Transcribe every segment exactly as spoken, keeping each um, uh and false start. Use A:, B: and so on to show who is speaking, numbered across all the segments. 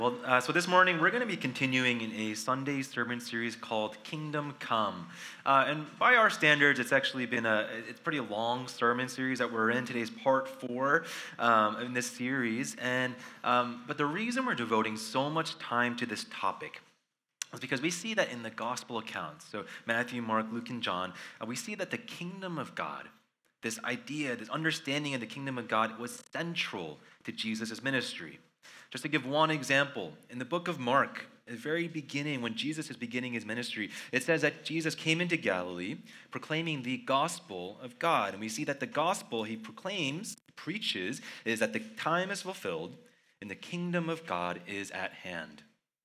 A: Well, uh, so this morning we're going to be continuing in a Sunday sermon series called Kingdom Come, uh, and by our standards, it's actually been a it's a pretty long sermon series that we're in. Today's part four um, in this series, and um, but the reason we're devoting so much time to this topic is because we see that in the gospel accounts, so Matthew, Mark, Luke, and John, uh, we see that the kingdom of God, this idea, this understanding of the kingdom of God, was central to Jesus' ministry. Just to give one example, in the book of Mark, at the very beginning, when Jesus is beginning his ministry, it says that Jesus came into Galilee proclaiming the gospel of God. And we see that the gospel he proclaims, preaches, is that the time is fulfilled and the kingdom of God is at hand.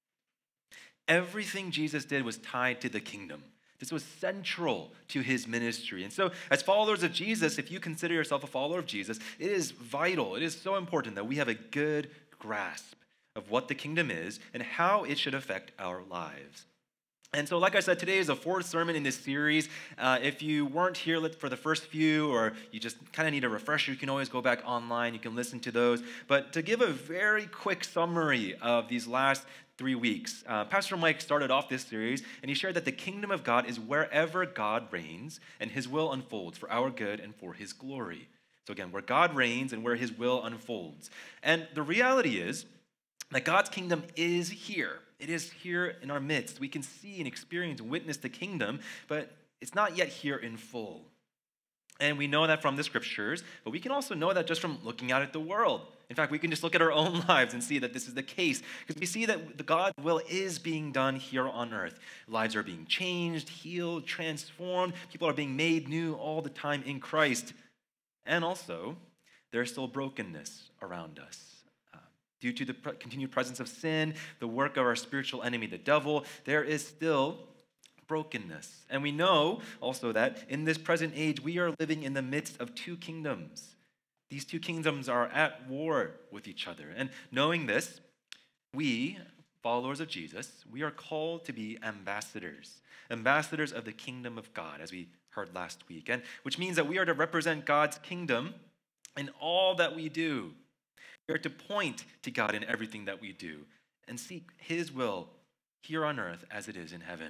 A: Everything Jesus did was tied to the kingdom. This was central to his ministry. And so, as followers of Jesus, if you consider yourself a follower of Jesus, it is vital, it is so important that we have a good grasp of what the kingdom is and how it should affect our lives. And so, like I said, today is the fourth sermon in this series. Uh, if you weren't here for the first few, or you just kind of need a refresher, you can always go back online. You can listen to those. But to give a very quick summary of these last three weeks, uh, Pastor Mike started off this series, and he shared that the kingdom of God is wherever God reigns and his will unfolds for our good and for his glory. So again, where God reigns and where his will unfolds. And the reality is that God's kingdom is here. It is here in our midst. We can see and experience and witness the kingdom, but it's not yet here in full. And we know that from the scriptures, but we can also know that just from looking out at the world. In fact, we can just look at our own lives and see that this is the case, because we see that the God's will is being done here on earth. Lives are being changed, healed, transformed. People are being made new all the time in Christ. And also, there's still brokenness around us. Uh, due to the pre- continued presence of sin, the work of our spiritual enemy, the devil, there is still brokenness. And we know also that in this present age, we are living in the midst of two kingdoms. These two kingdoms are at war with each other. And knowing this, we, followers of Jesus, we are called to be ambassadors, ambassadors of the kingdom of God, as we heard last week, and which means that we are to represent God's kingdom in all that we do. We are to point to God in everything that we do and seek his will here on earth as it is in heaven.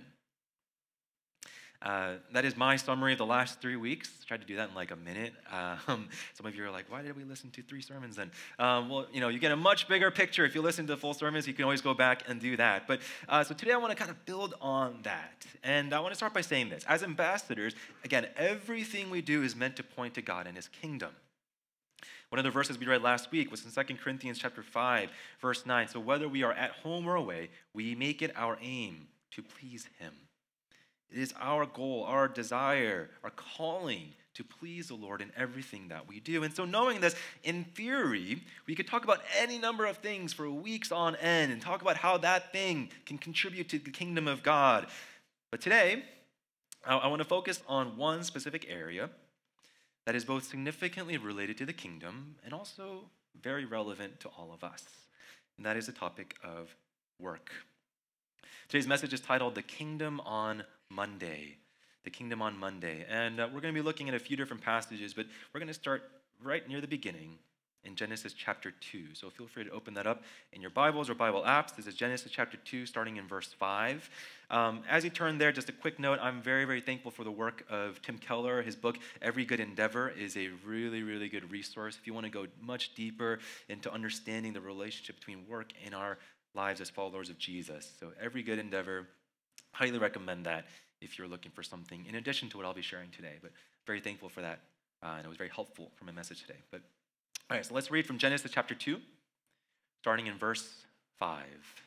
A: Uh, that is my summary of the last three weeks. I tried to do that in like a minute. Um, some of you are like, why did we listen to three sermons then? Um, well, you know, you get a much bigger picture. If you listen to the full sermons, you can always go back and do that. But uh, so today I want to kind of build on that. And I want to start by saying this. As ambassadors, again, everything we do is meant to point to God and his kingdom. One of the verses we read last week was in Second Corinthians chapter five, verse nine. So whether we are at home or away, we make it our aim to please him. It is our goal, our desire, our calling to please the Lord in everything that we do. And so knowing this, in theory, we could talk about any number of things for weeks on end and talk about how that thing can contribute to the kingdom of God. But today, I, I want to focus on one specific area that is both significantly related to the kingdom and also very relevant to all of us. And that is the topic of work. Today's message is titled The Kingdom on Monday. The Kingdom on Monday. And uh, we're going to be looking at a few different passages, but we're going to start right near the beginning in Genesis chapter two. So feel free to open that up in your Bibles or Bible apps. This is Genesis chapter two, starting in verse five. Um, as you turn there, just a quick note, I'm very, very thankful for the work of Tim Keller. His book, Every Good Endeavor, is a really, really good resource if you want to go much deeper into understanding the relationship between work and our lives as followers of Jesus. So Every Good Endeavor, highly recommend that if you're looking for something in addition to what I'll be sharing today. But very thankful for that, uh, and it was very helpful for my message today. But all right, so let's read from Genesis chapter two, starting in verse five.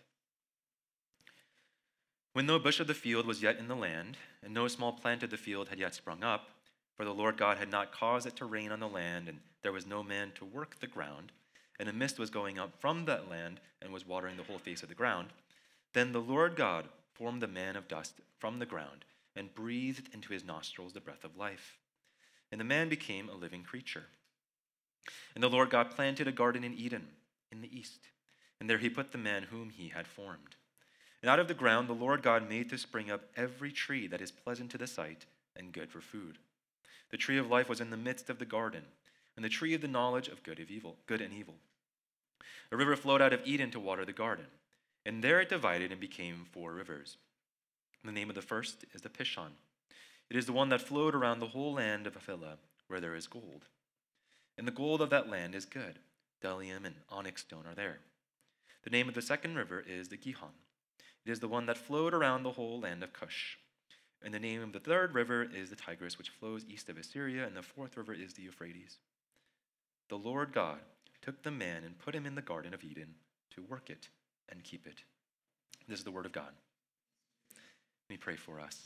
A: When no bush of the field was yet in the land, and no small plant of the field had yet sprung up, for the Lord God had not caused it to rain on the land, and there was no man to work the ground, and a mist was going up from that land and was watering the whole face of the ground, then the Lord God formed the man of dust from the ground and breathed into his nostrils the breath of life. And the man became a living creature. And the Lord God planted a garden in Eden in the east, and there he put the man whom he had formed. And out of the ground the Lord God made to spring up every tree that is pleasant to the sight and good for food. The tree of life was in the midst of the garden, and the tree of the knowledge of good of evil, good and evil. A river flowed out of Eden to water the garden, And there it divided and became four rivers. The name of the first is the Pishon. It is the one that flowed around the whole land of Havilah, where there is gold. And the gold of that land is good. Bdellium and onyx stone are there. The name of the second river is the Gihon. It is the one that flowed around the whole land of Cush. And the name of the third river is the Tigris, which flows east of Assyria, and the fourth river is the Euphrates. The Lord God took the man and put him in the Garden of Eden to work it and keep it. This is the word of God. Let me pray for us.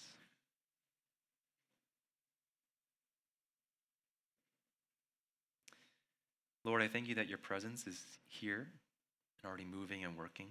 A: Lord, I thank you that your presence is here and already moving and working.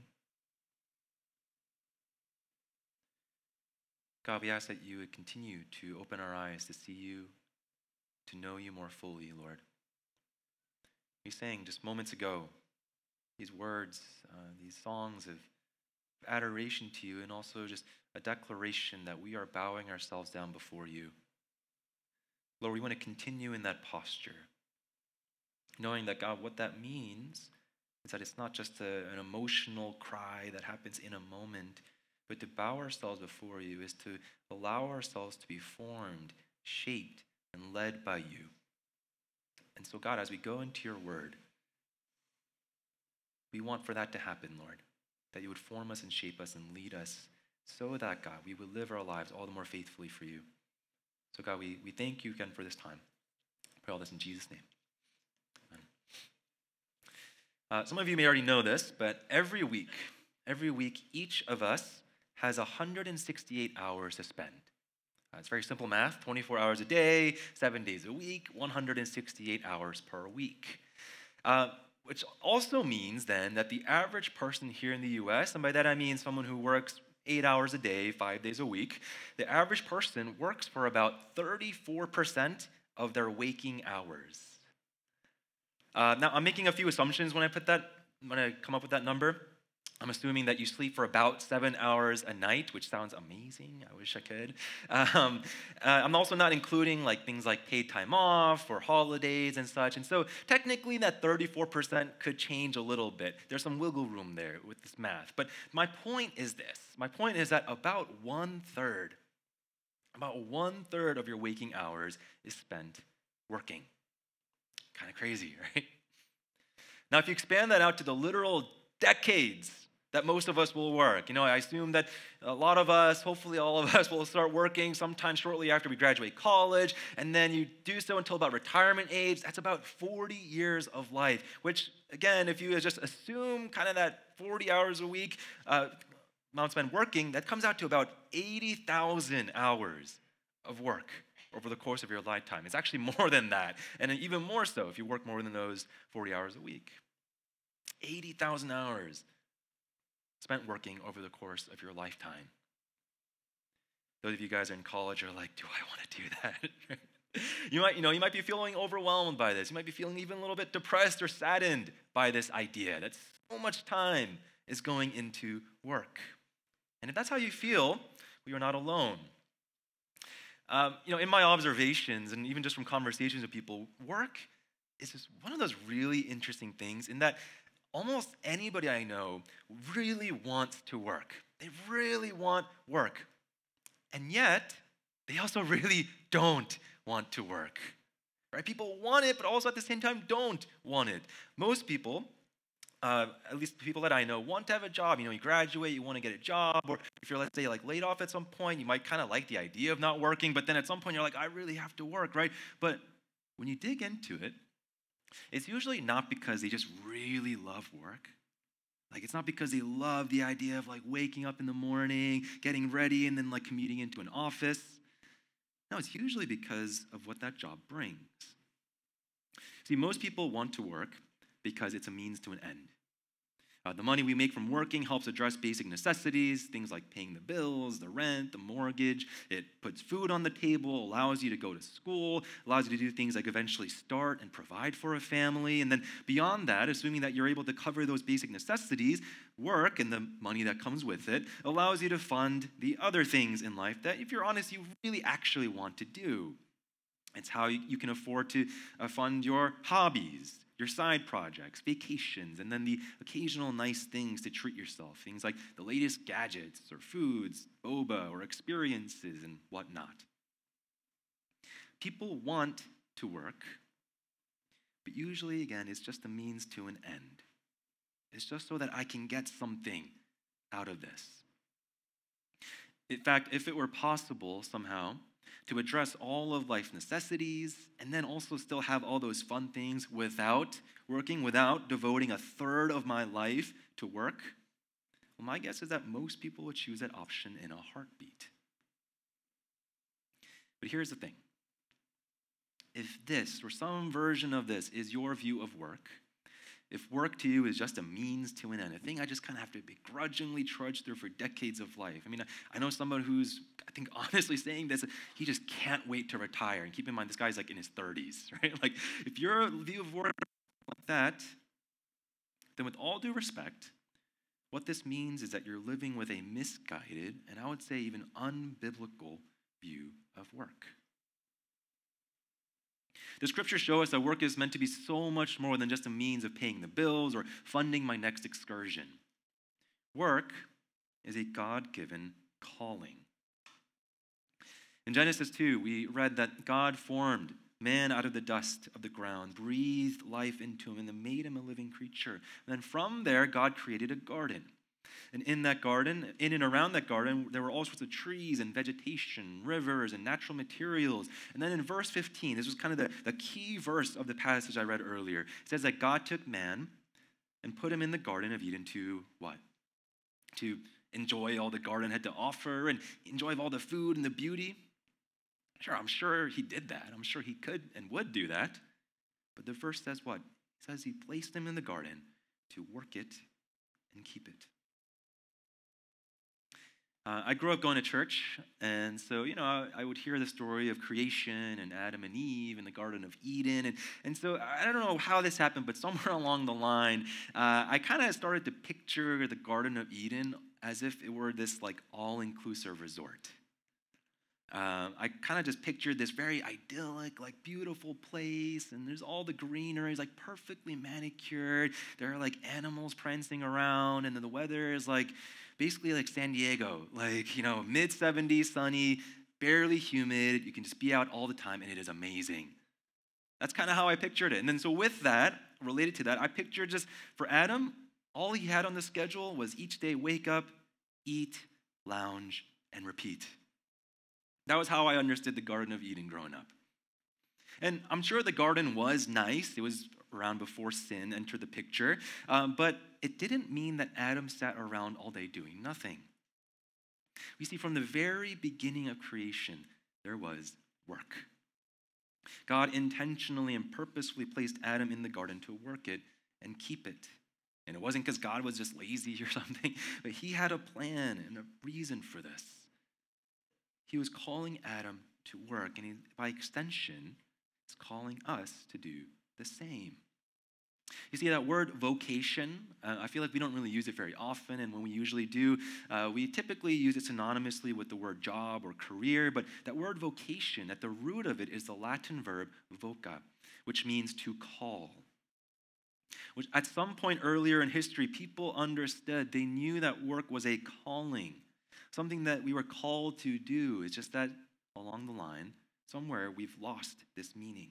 A: God, we ask that you would continue to open our eyes to see you, to know you more fully, Lord. We sang just moments ago these words, uh, these songs of adoration to you, and also just a declaration that we are bowing ourselves down before you. Lord, we want to continue in that posture, knowing that, God, what that means is that it's not just a, an emotional cry that happens in a moment, but to bow ourselves before you is to allow ourselves to be formed, shaped, and led by you. And so, God, as we go into your word, we want for that to happen, Lord, that you would form us and shape us and lead us so that, God, we would live our lives all the more faithfully for you. So, God, we, we thank you again for this time. I pray all this in Jesus' name. Amen. Uh, some of you may already know this, but every week, every week, each of us has one hundred sixty-eight hours to spend. Uh, it's very simple math, twenty-four hours a day, seven days a week, one hundred sixty-eight hours per week. Uh, which also means then that the average person here in the U S, and by that I mean someone who works eight hours a day, five days a week, the average person works for about thirty-four percent of their waking hours. Uh, now, I'm making a few assumptions when I put that, when I come up with that number. I'm assuming that you sleep for about seven hours a night, which sounds amazing. I wish I could. Um, uh, I'm also not including like things like paid time off or holidays and such. And so technically that thirty-four percent could change a little bit. There's some wiggle room there with this math. But my point is this. My point is that about one third, about one third of your waking hours is spent working. Kind of crazy, right? Now, if you expand that out to the literal decades that most of us will work. You know, I assume that a lot of us, hopefully all of us, will start working sometime shortly after we graduate college, and then you do so until about retirement age. That's about forty years of life, which, again, if you just assume kind of that forty hours a week uh, amount spent working, that comes out to about eighty thousand hours of work over the course of your lifetime. It's actually more than that, and even more so if you work more than those forty hours a week. eighty thousand hours spent working over the course of your lifetime. Those of you guys are in college are like, do I want to do that? you might, you know, you might be feeling overwhelmed by this. You might be feeling even a little bit depressed or saddened by this idea that so much time is going into work. And if that's how you feel, we are not alone. Um, you know, in my observations and even just from conversations with people, work is just one of those really interesting things in that almost anybody I know really wants to work. They really want work. And yet, they also really don't want to work. Right? People want it, but also at the same time don't want it. Most people, uh, at least the people that I know, want to have a job. You know, you graduate, you want to get a job, or if you're, let's say, like laid off at some point, you might kind of like the idea of not working, but then at some point you're like, I really have to work, right? But when you dig into it, it's usually not because they just really love work. Like, it's not because they love the idea of like waking up in the morning, getting ready, and then like commuting into an office. No, it's usually because of what that job brings. See, most people want to work because it's a means to an end. Uh, the money we make from working helps address basic necessities, things like paying the bills, the rent, the mortgage. It puts food on the table, allows you to go to school, allows you to do things like eventually start and provide for a family. And then beyond that, assuming that you're able to cover those basic necessities, work and the money that comes with it allows you to fund the other things in life that, if you're honest, you really actually want to do. It's how you can afford to uh, fund your hobbies, your side projects, vacations, and then the occasional nice things to treat yourself, things like the latest gadgets or foods, boba or experiences and whatnot. People want to work, but usually, again, it's just a means to an end. It's just so that I can get something out of this. In fact, if it were possible somehow to address all of life's necessities and then also still have all those fun things without working, without devoting a third of my life to work, well, my guess is that most people would choose that option in a heartbeat. But here's the thing. If this, or some version of this, is your view of work, if work to you is just a means to an end, a thing I just kind of have to begrudgingly trudge through for decades of life. I mean, I know someone who's, I think, honestly saying this, he just can't wait to retire. And keep in mind, this guy's like in his thirties, right? Like, if your view of work like that, then with all due respect, what this means is that you're living with a misguided, and I would say even unbiblical view of work. The scriptures show us that work is meant to be so much more than just a means of paying the bills or funding my next excursion. Work is a God-given calling. In Genesis two, we read that God formed man out of the dust of the ground, breathed life into him, and then made him a living creature. And then from there, God created a garden. And in that garden, in and around that garden, there were all sorts of trees and vegetation, rivers and natural materials. And then in verse fifteen, this was kind of the, the key verse of the passage I read earlier. It says that God took man and put him in the Garden of Eden to what? To enjoy all the garden had to offer and enjoy all the food and the beauty. Sure, I'm sure he did that. I'm sure he could and would do that. But the verse says what? It says he placed him in the garden to work it and keep it. Uh, I grew up going to church, and so, you know, I, I would hear the story of creation and Adam and Eve in the Garden of Eden. And, and so I don't know how this happened, but somewhere along the line, uh, I kind of started to picture the Garden of Eden as if it were this, like, all-inclusive resort. Uh, I kind of just pictured this very idyllic, like, beautiful place, and there's all the greenery, it's like perfectly manicured. There are like animals prancing around, and then the weather is like basically like San Diego, like, you know, mid seventies, sunny, barely humid. You can just be out all the time, and it is amazing. That's kind of how I pictured it. And then so with that, related to that, I pictured just for Adam, all he had on the schedule was each day wake up, eat, lounge, and repeat. That was how I understood the Garden of Eden growing up. And I'm sure the garden was nice. It was around before sin entered the picture. Um, but it didn't mean that Adam sat around all day doing nothing. We see from the very beginning of creation, there was work. God intentionally and purposefully placed Adam in the garden to work it and keep it. And it wasn't because God was just lazy or something, but he had a plan and a reason for this. He was calling Adam to work, and he, by extension, is calling us to do the same. You see, that word vocation, uh, I feel like we don't really use it very often, and when we usually do, uh, we typically use it synonymously with the word job or career, but that word vocation, at the root of it is the Latin verb voca, which means to call. Which at some point earlier in history, people understood, they knew that work was a calling, something that we were called to do. It's just that along the line, somewhere we've lost this meaning.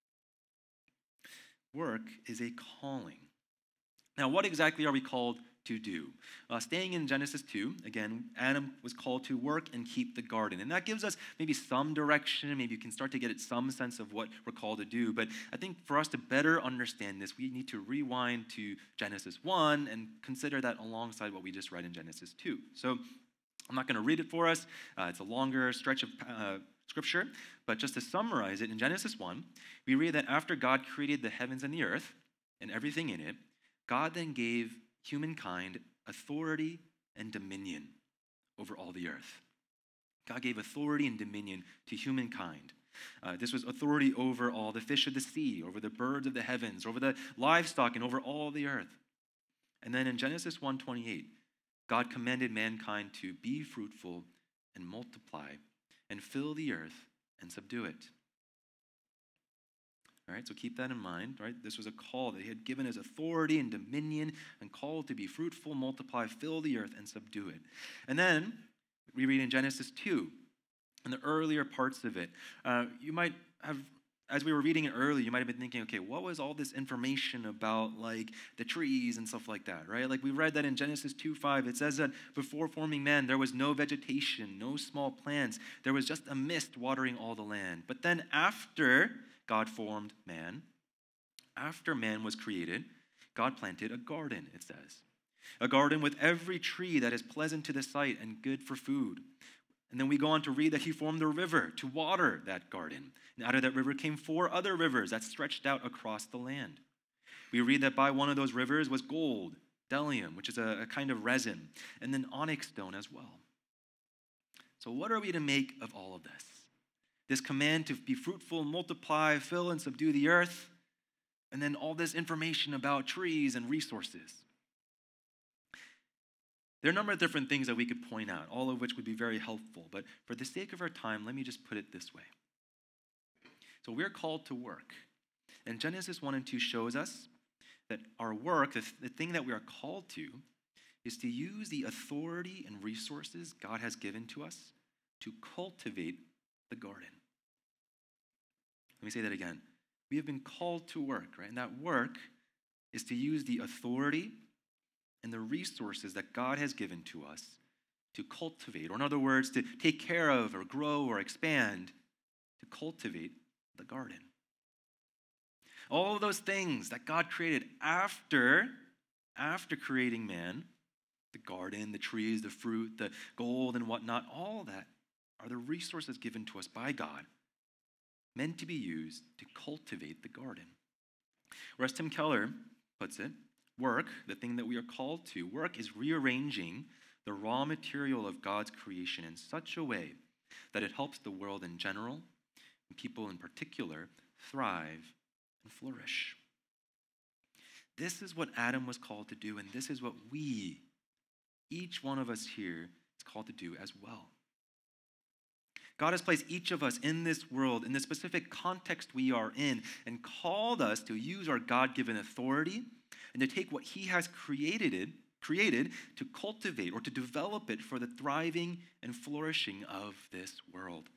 A: Work is a calling. Now, what exactly are we called to do? Uh, staying in Genesis two, again, Adam was called to work and keep the garden. And that gives us maybe some direction. Maybe you can start to get some sense of what we're called to do. But I think for us to better understand this, we need to rewind to Genesis one and consider that alongside what we just read in Genesis two. So I'm not going to read it for us. Uh, it's a longer stretch of uh, scripture. But just to summarize it, in Genesis one, we read that after God created the heavens and the earth and everything in it, God then gave humankind authority and dominion over all the earth. God gave authority and dominion to humankind. Uh, this was authority over all the fish of the sea, over the birds of the heavens, over the livestock, and over all the earth. And then in Genesis one twenty-eight, God commanded mankind to be fruitful and multiply and fill the earth and subdue it. All right, so keep that in mind, right? This was a call that he had given as authority and dominion and called to be fruitful, multiply, fill the earth, and subdue it. And then we read in Genesis two, in the earlier parts of it, uh, you might have, as we were reading it earlier, you might have been thinking, okay, what was all this information about, like, the trees and stuff like that, right? Like, we read that in Genesis two five. It says that before forming man, there was no vegetation, no small plants. There was just a mist watering all the land. But then after God formed man, after man was created, God planted a garden, it says. A garden with every tree that is pleasant to the sight and good for food. And then we go on to read that he formed a river to water that garden. And out of that river came four other rivers that stretched out across the land. We read that by one of those rivers was gold, bdellium, which is a, a kind of resin, and then onyx stone as well. So what are we to make of all of this? This command to be fruitful, multiply, fill, and subdue the earth, and then all this information about trees and resources. There are a number of different things that we could point out, all of which would be very helpful. But for the sake of our time, let me just put it this way. So we're called to work. And Genesis one and two shows us that our work, the, the thing that we are called to, is to use the authority and resources God has given to us to cultivate the garden. Let me say that again. We have been called to work, right? And that work is to use the authority and the resources that God has given to us to cultivate, or in other words, to take care of or grow or expand, to cultivate the garden. All of those things that God created after, after creating man, the garden, the trees, the fruit, the gold and whatnot, all that are the resources given to us by God, meant to be used to cultivate the garden. Or as Tim Keller puts it, work, the thing that we are called to, work is rearranging the raw material of God's creation in such a way that it helps the world in general, and people in particular, thrive and flourish. This is what Adam was called to do, and this is what we, each one of us here, is called to do as well. God has placed each of us in this world, in the specific context we are in, and called us to use our God-given authority and to take what he has created, created to cultivate or to develop it for the thriving and flourishing of this world.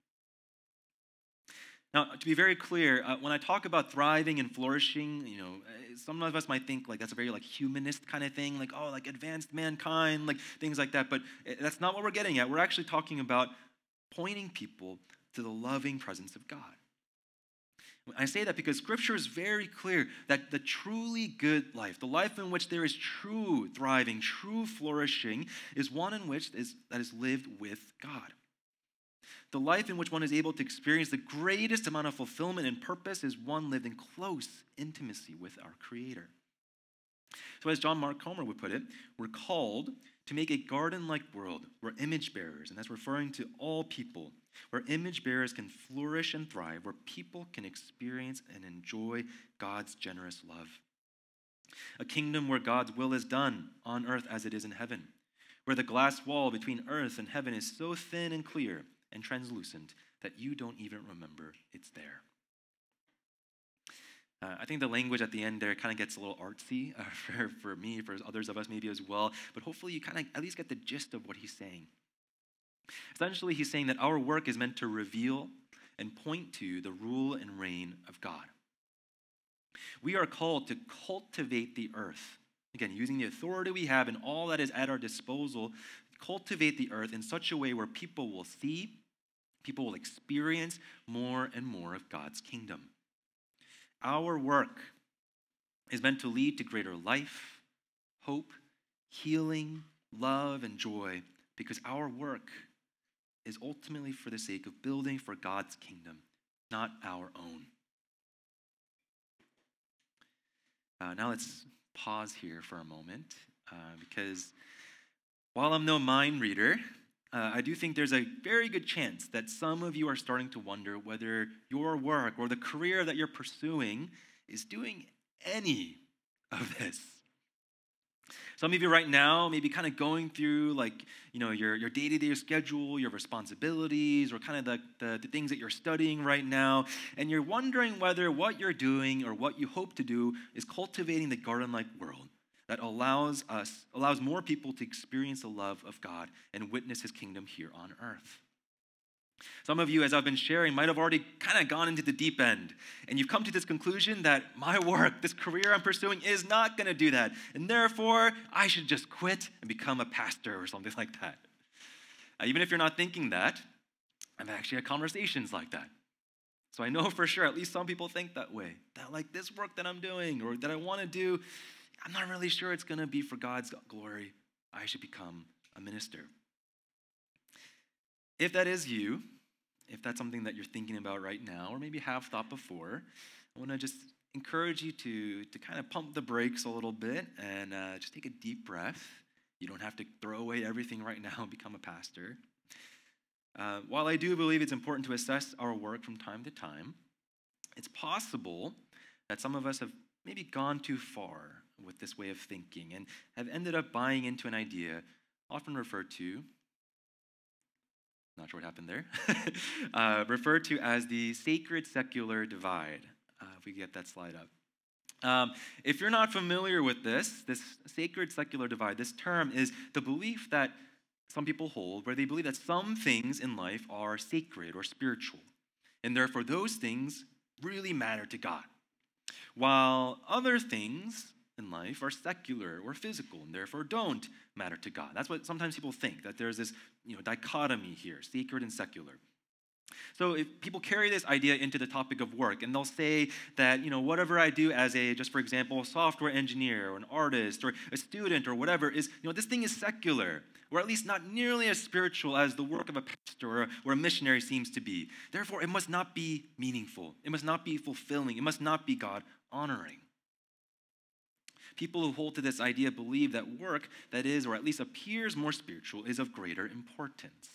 A: Now, to be very clear, uh, when I talk about thriving and flourishing, you know, some of us might think like that's a very like humanist kind of thing, like, oh, like advanced mankind, like things like that. But that's not what we're getting at. We're actually talking about pointing people to the loving presence of God. I say that because Scripture is very clear that the truly good life, the life in which there is true thriving, true flourishing, is one in which is, that is lived with God. The life in which one is able to experience the greatest amount of fulfillment and purpose is one lived in close intimacy with our Creator. So as John Mark Comer would put it, we're called to make a garden-like world where image bearers, and that's referring to all people, where image bearers can flourish and thrive, where people can experience and enjoy God's generous love. A kingdom where God's will is done on earth as it is in heaven, where the glass wall between earth and heaven is so thin and clear and translucent that you don't even remember it's there. Uh, I think the language at the end there kind of gets a little artsy uh, for, for me, for others of us maybe as well, but hopefully you kind of at least get the gist of what he's saying. Essentially, he's saying that our work is meant to reveal and point to the rule and reign of God. We are called to cultivate the earth. Again, using the authority we have and all that is at our disposal, cultivate the earth in such a way where people will see, people will experience more and more of God's kingdom. Our work is meant to lead to greater life, hope, healing, love, and joy, because our work is ultimately for the sake of building for God's kingdom, not our own. Uh, now let's pause here for a moment, uh, because while I'm no mind reader, uh, I do think there's a very good chance that some of you are starting to wonder whether your work or the career that you're pursuing is doing any of this. Some of you right now may be kind of going through like, you know, your, your day-to-day schedule, your responsibilities, or kind of the, the, the things that you're studying right now, and you're wondering whether what you're doing or what you hope to do is cultivating the garden-like world that allows us, allows more people to experience the love of God and witness his kingdom here on earth. Some of you, as I've been sharing, might have already kind of gone into the deep end, and you've come to this conclusion that my work, this career I'm pursuing, is not going to do that, and therefore, I should just quit and become a pastor or something like that. Uh, even if you're not thinking that, I've actually had conversations like that. So I know for sure, at least some people think that way, that like this work that I'm doing or that I want to do, I'm not really sure it's going to be for God's glory. I should become a minister. If that is you, if that's something that you're thinking about right now, or maybe have thought before, I want to just encourage you to, to kind of pump the brakes a little bit and uh, just take a deep breath. You don't have to throw away everything right now and become a pastor. Uh, while I do believe it's important to assess our work from time to time, it's possible that some of us have maybe gone too far with this way of thinking and have ended up buying into an idea often referred to Not sure what happened there. uh, referred to as the sacred-secular divide. Uh, if we get that slide up. Um, if you're not familiar with this, this sacred-secular divide, this term is the belief that some people hold where they believe that some things in life are sacred or spiritual, and therefore those things really matter to God, while other things in life are secular or physical and therefore don't matter to God. That's what sometimes people think, that there's this, you know, dichotomy here, sacred and secular. So if people carry this idea into the topic of work, and they'll say that, you know, whatever I do as a, just for example, a software engineer or an artist or a student or whatever is, you know, this thing is secular, or at least not nearly as spiritual as the work of a pastor or, or a missionary seems to be. Therefore, it must not be meaningful. It must not be fulfilling. It must not be God honoring. People who hold to this idea believe that work that is, or at least appears more spiritual, is of greater importance.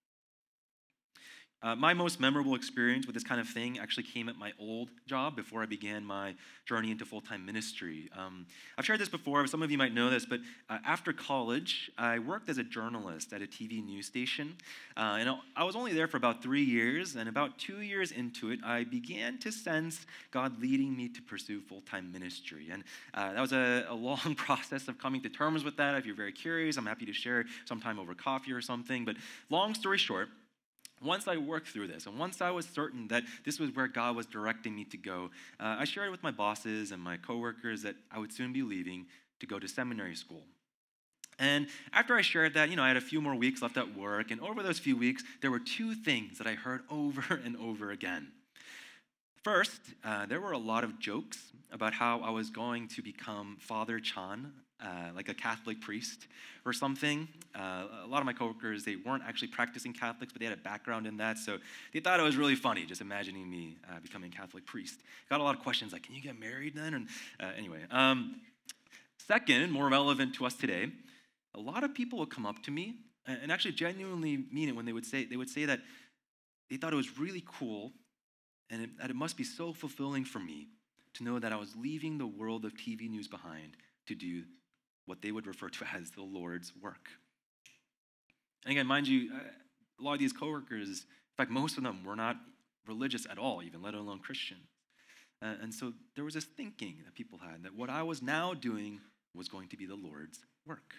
A: Uh, my most memorable experience with this kind of thing actually came at my old job before I began my journey into full-time ministry. Um, I've shared this before, some of you might know this, but uh, after college, I worked as a journalist at a T V news station. Uh, and I was only there for about three years, and about two years into it, I began to sense God leading me to pursue full-time ministry. And uh, that was a, a long process of coming to terms with that. If you're very curious, I'm happy to share sometime over coffee or something. But long story short, once I worked through this, and once I was certain that this was where God was directing me to go, uh, I shared with my bosses and my coworkers that I would soon be leaving to go to seminary school. And after I shared that, you know, I had a few more weeks left at work, and over those few weeks, there were two things that I heard over and over again. First, uh, there were a lot of jokes about how I was going to become Father Chan, uh, like a Catholic priest or something. Uh, a lot of my coworkers, they weren't actually practicing Catholics, but they had a background in that, so they thought it was really funny just imagining me uh, becoming a Catholic priest. Got a lot of questions like, can you get married then? And uh, anyway. Um, second, more relevant to us today, a lot of people would come up to me and actually genuinely mean it when they would say, they would say that they thought it was really cool and it, that it must be so fulfilling for me to know that I was leaving the world of T V news behind to do what they would refer to as the Lord's work. And again, mind you, a lot of these coworkers, in fact, most of them were not religious at all, even, let alone Christian. Uh, and so there was this thinking that people had that what I was now doing was going to be the Lord's work.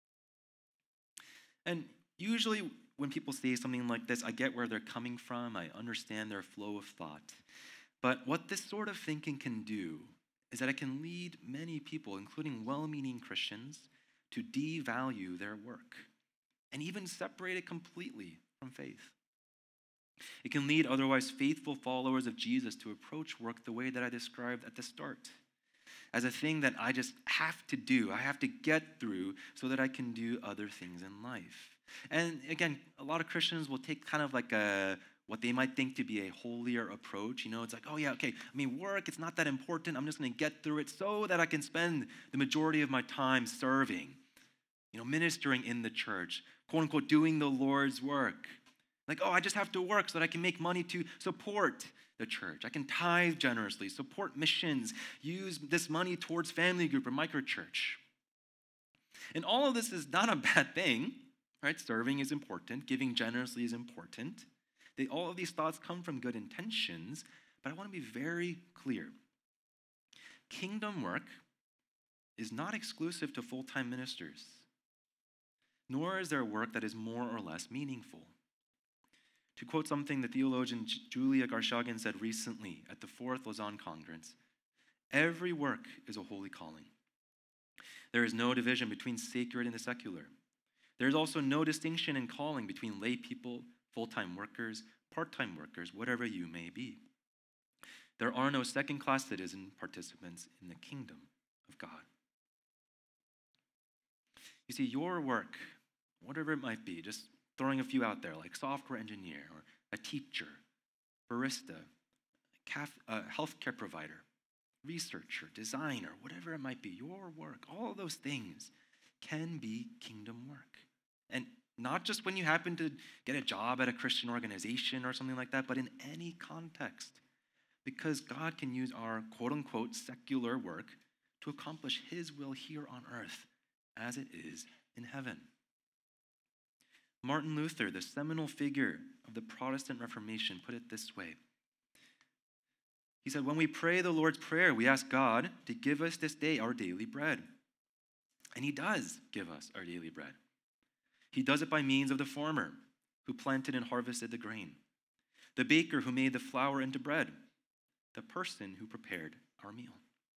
A: And usually when people say something like this, I get where they're coming from. I understand their flow of thought. But what this sort of thinking can do is that it can lead many people, including well-meaning Christians, to devalue their work and even separate it completely from faith. It can lead otherwise faithful followers of Jesus to approach work the way that I described at the start, as a thing that I just have to do, I have to get through so that I can do other things in life. And again, a lot of Christians will take kind of like a what they might think to be a holier approach. You know, it's like, oh yeah, okay, I mean, work, it's not that important. I'm just going to get through it so that I can spend the majority of my time serving, you know, ministering in the church, quote unquote, doing the Lord's work. Like, oh, I just have to work so that I can make money to support the church. I can tithe generously, support missions, use this money towards family group or microchurch. And all of this is not a bad thing, right? Serving is important. Giving generously is important. They, all of these thoughts come from good intentions, but I want to be very clear. Kingdom work is not exclusive to full-time ministers, nor is there work that is more or less meaningful. To quote something the theologian Julia Garshagin said recently at the Fourth Lausanne Conference, every work is a holy calling. There is no division between sacred and the secular. There is also no distinction in calling between lay people, full-time workers, part-time workers, whatever you may be. There are no second-class citizen participants in the kingdom of God. You see, your work, whatever it might be, just throwing a few out there, like software engineer or a teacher, barista, caf- uh, healthcare provider, researcher, designer, whatever it might be, your work, all of those things can be kingdom work. And not just when you happen to get a job at a Christian organization or something like that, but in any context. Because God can use our quote-unquote secular work to accomplish his will here on earth as it is in heaven. Martin Luther, the seminal figure of the Protestant Reformation, put it this way. He said, when we pray the Lord's Prayer, we ask God to give us this day our daily bread. And he does give us our daily bread. He does it by means of the farmer who planted and harvested the grain, the baker who made the flour into bread, the person who prepared our meal.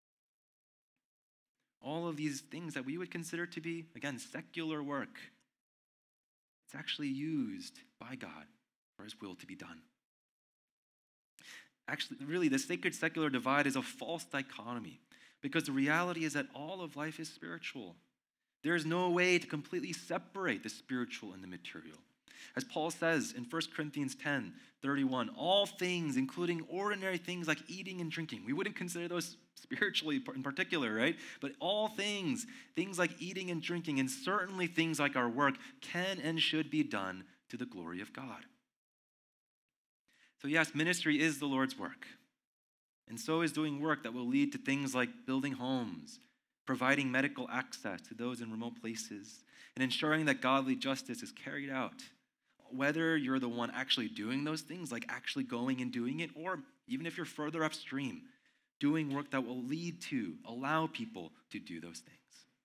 A: All of these things that we would consider to be, again, secular work, it's actually used by God for his will to be done. Actually, really, the sacred-secular divide is a false dichotomy because the reality is that all of life is spiritual. There is no way to completely separate the spiritual and the material. As Paul says in First Corinthians ten thirty-one, all things, including ordinary things like eating and drinking, we wouldn't consider those spiritually in particular, right? But all things, things like eating and drinking, and certainly things like our work, can and should be done to the glory of God. So yes, ministry is the Lord's work. And so is doing work that will lead to things like building homes, providing medical access to those in remote places, and ensuring that godly justice is carried out. Whether you're the one actually doing those things, like actually going and doing it, or even if you're further upstream, doing work that will lead to, allow people to do those things.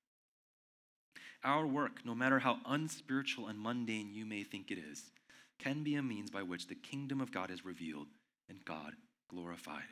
A: Our work, no matter how unspiritual and mundane you may think it is, can be a means by which the kingdom of God is revealed and God glorified.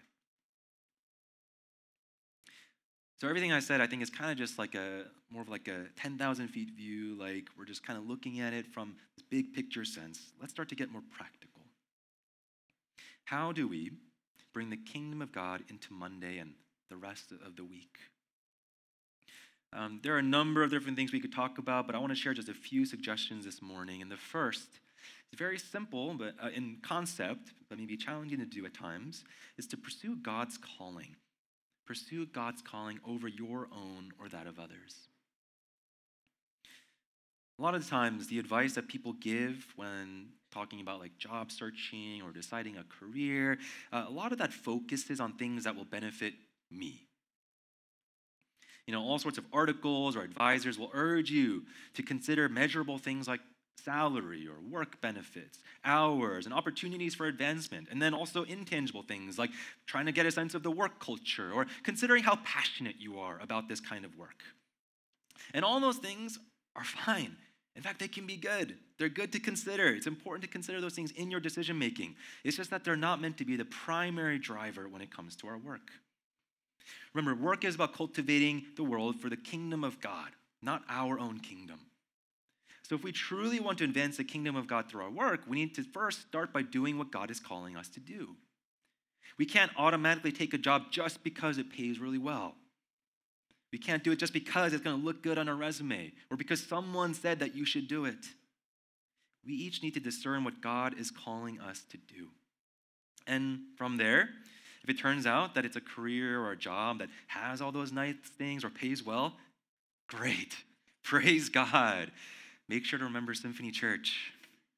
A: So everything I said, I think, is kind of just like a, more of like a ten thousand feet view, like we're just kind of looking at it from this big picture sense. Let's start to get more practical. How do we bring the kingdom of God into Monday and the rest of the week? Um, there are a number of different things we could talk about, but I want to share just a few suggestions this morning. And the first is very simple, but uh, in concept, but maybe challenging to do at times, is to pursue God's calling. Pursue God's calling over your own or that of others. A lot of times, the advice that people give when talking about like job searching or deciding a career, uh, a lot of that focuses on things that will benefit me. You know, all sorts of articles or advisors will urge you to consider measurable things like salary or work benefits, hours, and opportunities for advancement, and then also intangible things like trying to get a sense of the work culture or considering how passionate you are about this kind of work. And all those things are fine. In fact, they can be good. They're good to consider. It's important to consider those things in your decision making. It's just that they're not meant to be the primary driver when it comes to our work. Remember, work is about cultivating the world for the kingdom of God, not our own kingdom. So if we truly want to advance the kingdom of God through our work, we need to first start by doing what God is calling us to do. We can't automatically take a job just because it pays really well. We can't do it just because it's going to look good on a resume or because someone said that you should do it. We each need to discern what God is calling us to do. And from there, if it turns out that it's a career or a job that has all those nice things or pays well, great. Praise God. Make sure to remember Symphony Church.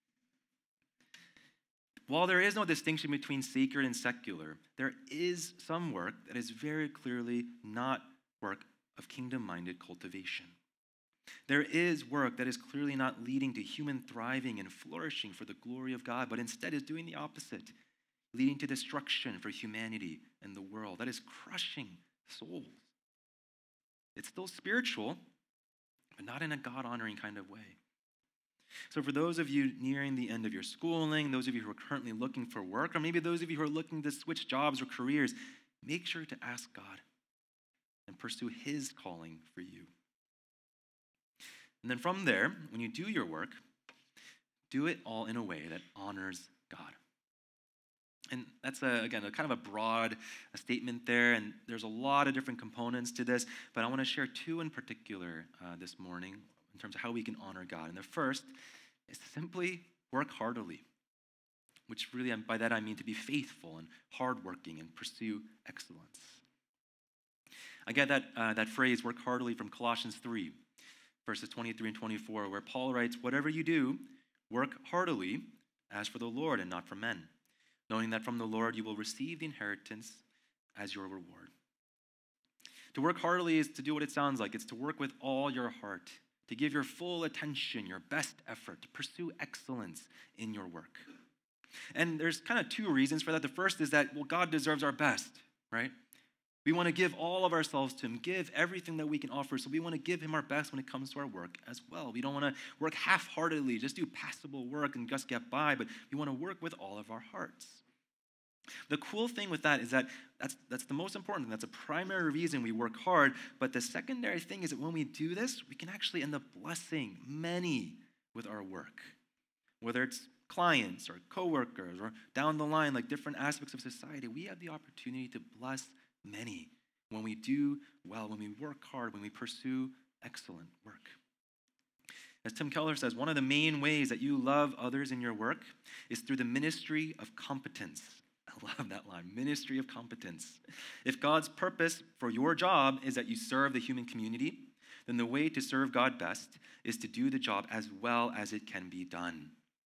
A: While there is no distinction between sacred and secular, there is some work that is very clearly not work of kingdom-minded cultivation. There is work that is clearly not leading to human thriving and flourishing for the glory of God, but instead is doing the opposite, leading to destruction for humanity and the world. That is crushing souls. It's still spiritual, but not in a God-honoring kind of way. So for those of you nearing the end of your schooling, those of you who are currently looking for work, or maybe those of you who are looking to switch jobs or careers, make sure to ask God and pursue his calling for you. And then from there, when you do your work, do it all in a way that honors God. And that's, a, again, a kind of a broad a statement there, and there's a lot of different components to this, but I want to share two in particular uh, this morning in terms of how we can honor God. And the first is simply work heartily, which really, by that I mean to be faithful and hardworking and pursue excellence. I get that, uh, that phrase, work heartily, from Colossians three, verses twenty-three and twenty-four, where Paul writes, "Whatever you do, work heartily as for the Lord and not for men, knowing that from the Lord you will receive the inheritance as your reward." To work heartily is to do what it sounds like. It's to work with all your heart, to give your full attention, your best effort, to pursue excellence in your work. And there's kind of two reasons for that. The first is that, well, God deserves our best, right? We want to give all of ourselves to him, give everything that we can offer. So we want to give him our best when it comes to our work as well. We don't want to work half-heartedly, just do passable work and just get by, but we want to work with all of our hearts. The cool thing with that is that that's, that's the most important thing. That's a primary reason we work hard. But the secondary thing is that when we do this, we can actually end up blessing many with our work, whether it's clients or coworkers or down the line, like different aspects of society. We have the opportunity to bless many when we do well, when we work hard, when we pursue excellent work. As Tim Keller says, one of the main ways that you love others in your work is through the ministry of competence. I love that line, ministry of competence. If God's purpose for your job is that you serve the human community, then the way to serve God best is to do the job as well as it can be done.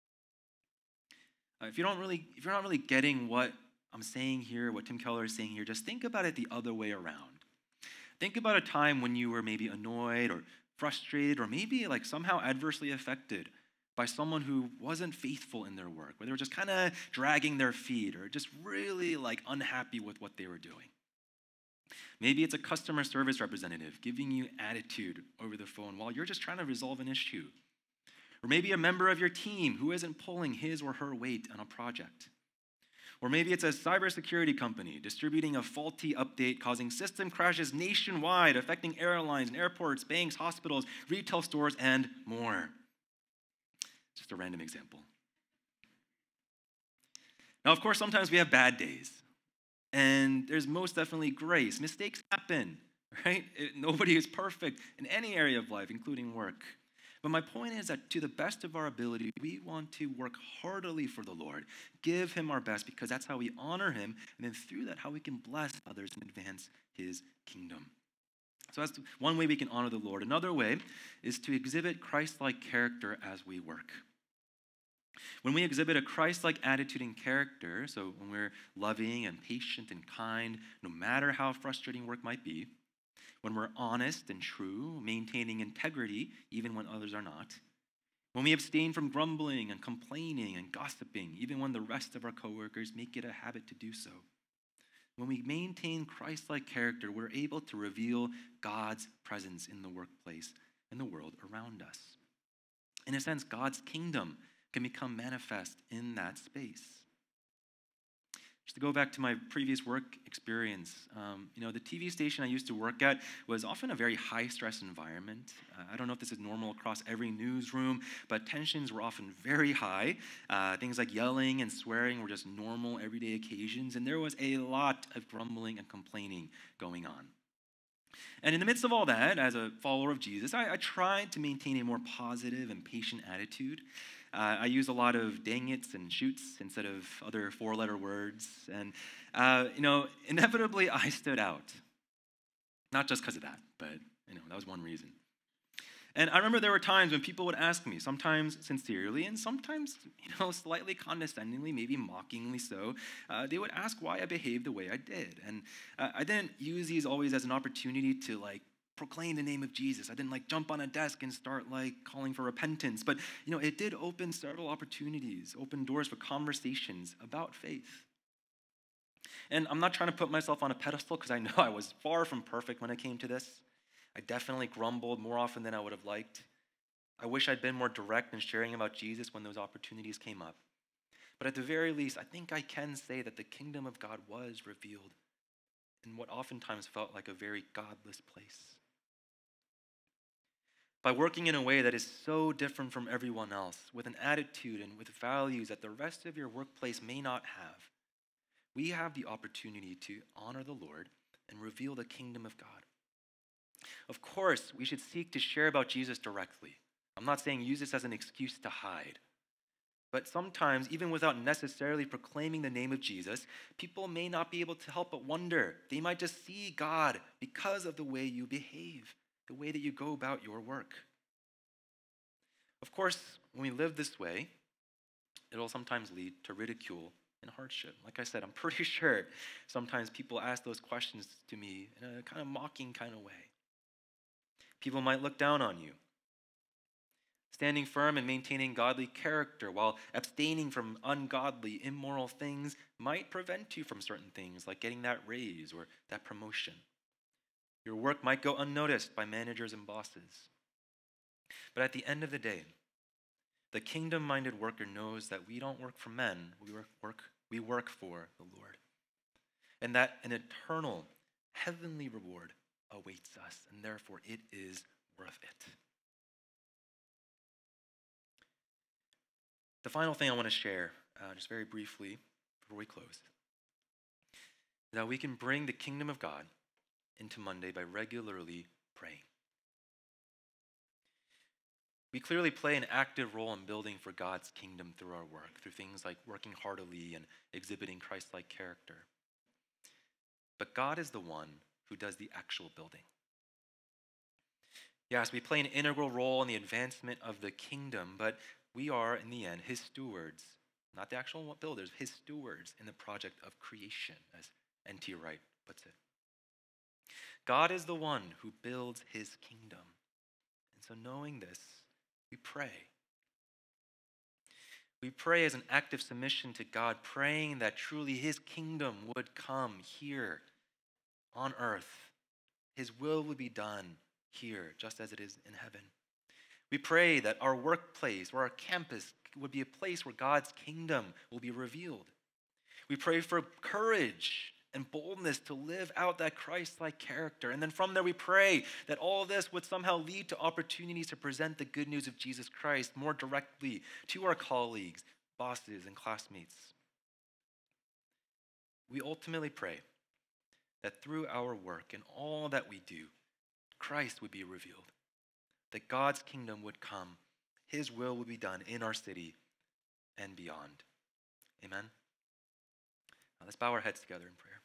A: Uh, if you don't really, if you're not really getting what I'm saying here, what Tim Keller is saying here, just think about it the other way around. Think about a time when you were maybe annoyed or frustrated or maybe like somehow adversely affected by someone who wasn't faithful in their work, where they were just kind of dragging their feet or just really like unhappy with what they were doing. Maybe it's a customer service representative giving you attitude over the phone while you're just trying to resolve an issue. Or maybe a member of your team who isn't pulling his or her weight on a project. Or maybe it's a cybersecurity company distributing a faulty update causing system crashes nationwide, affecting airlines and airports, banks, hospitals, retail stores, and more. Just a random example. Now, of course, sometimes we have bad days, and there's most definitely grace. Mistakes happen, right? It, nobody is perfect in any area of life, including work. But my point is that to the best of our ability, we want to work heartily for the Lord, give him our best, because that's how we honor him, and then through that, how we can bless others and advance his kingdom. So that's one way we can honor the Lord. Another way is to exhibit Christ-like character as we work. When we exhibit a Christ-like attitude and character, so when we're loving and patient and kind, no matter how frustrating work might be, when we're honest and true, maintaining integrity even when others are not, when we abstain from grumbling and complaining and gossiping, even when the rest of our coworkers make it a habit to do so, when we maintain Christ-like character, we're able to reveal God's presence in the workplace and the world around us. In a sense, God's kingdom can become manifest in that space. Just to go back to my previous work experience, um, you know, the T V station I used to work at was often a very high-stress environment. Uh, I don't know if this is normal across every newsroom, but tensions were often very high. Uh, things like yelling and swearing were just normal, everyday occasions, and there was a lot of grumbling and complaining going on. And in the midst of all that, as a follower of Jesus, I, I tried to maintain a more positive and patient attitude. Uh, I use a lot of dang it's and shoots instead of other four-letter words. And, uh, you know, inevitably I stood out. Not just because of that, but, you know, that was one reason. And I remember there were times when people would ask me, sometimes sincerely and sometimes, you know, slightly condescendingly, maybe mockingly so. Uh, they would ask why I behaved the way I did. And uh, I didn't use these always as an opportunity to, like, proclaim the name of Jesus. I didn't like jump on a desk and start like calling for repentance. But, you know, it did open several opportunities, open doors for conversations about faith. And I'm not trying to put myself on a pedestal because I know I was far from perfect when it came to this. I definitely grumbled more often than I would have liked. I wish I'd been more direct in sharing about Jesus when those opportunities came up. But at the very least, I think I can say that the kingdom of God was revealed in what oftentimes felt like a very godless place. By working in a way that is so different from everyone else, with an attitude and with values that the rest of your workplace may not have, we have the opportunity to honor the Lord and reveal the kingdom of God. Of course, we should seek to share about Jesus directly. I'm not saying use this as an excuse to hide. But sometimes, even without necessarily proclaiming the name of Jesus, people may not be able to help but wonder. They might just see God because of the way you behave, the way that you go about your work. Of course, when we live this way, it'll sometimes lead to ridicule and hardship. Like I said, I'm pretty sure sometimes people ask those questions to me in a kind of mocking kind of way. People might look down on you. Standing firm and maintaining godly character while abstaining from ungodly, immoral things might prevent you from certain things like getting that raise or that promotion. Your work might go unnoticed by managers and bosses. But at the end of the day, the kingdom-minded worker knows that we don't work for men, we work, work, we work for the Lord. And that an eternal, heavenly reward awaits us, and therefore it is worth it. The final thing I want to share, uh, just very briefly before we close, is that we can bring the kingdom of God into Monday by regularly praying. We clearly play an active role in building for God's kingdom through our work, through things like working heartily and exhibiting Christ-like character. But God is the one who does the actual building. Yes, we play an integral role in the advancement of the kingdom, but we are, in the end, his stewards, not the actual builders, his stewards in the project of creation, as N T Wright puts it. God is the one who builds his kingdom. And so knowing this, we pray. We pray as an act of submission to God, praying that truly his kingdom would come here on earth. His will would be done here, just as it is in heaven. We pray that our workplace or our campus would be a place where God's kingdom will be revealed. We pray for courage and boldness to live out that Christ-like character. And then from there we pray that all this would somehow lead to opportunities to present the good news of Jesus Christ more directly to our colleagues, bosses, and classmates. We ultimately pray that through our work and all that we do, Christ would be revealed, that God's kingdom would come, his will would be done in our city and beyond. Amen? Now let's bow our heads together in prayer.